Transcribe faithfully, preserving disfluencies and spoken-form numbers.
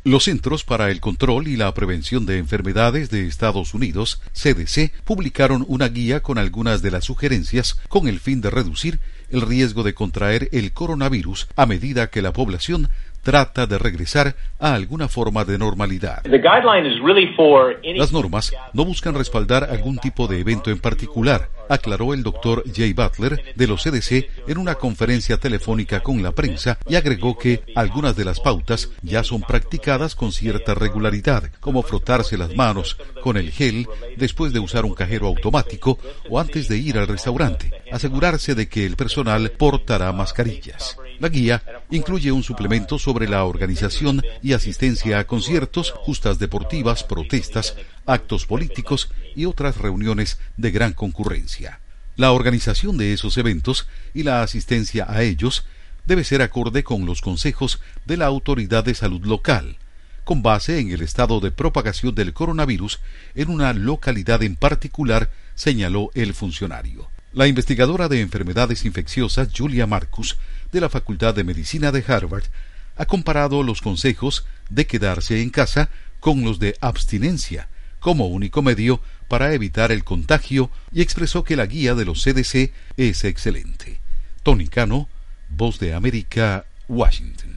Los Centros para el Control y la Prevención de Enfermedades de Estados Unidos, C D C, publicaron una guía con algunas de las sugerencias con el fin de reducir el riesgo de contraer el coronavirus a medida que la población trata de regresar a alguna forma de normalidad. Las normas no buscan respaldar algún tipo de evento en particular, aclaró el doctor Jay Butler de los C D C en una conferencia telefónica con la prensa, y agregó que algunas de las pautas ya son practicadas con cierta regularidad, como frotarse las manos con el gel después de usar un cajero automático o antes de ir al restaurante, asegurarse de que el personal portará mascarillas. La guía incluye un suplemento sobre la organización y asistencia a conciertos, justas deportivas, protestas, actos políticos y otras reuniones de gran concurrencia. La organización de esos eventos y la asistencia a ellos debe ser acorde con los consejos de la autoridad de salud local, con base en el estado de propagación del coronavirus en una localidad en particular, señaló el funcionario. La investigadora de enfermedades infecciosas Julia Marcus, de la Facultad de Medicina de Harvard, ha comparado los consejos de quedarse en casa con los de abstinencia como único medio para evitar el contagio, y expresó que la guía de los C D C es excelente. Tony Cano, Voz de América, Washington.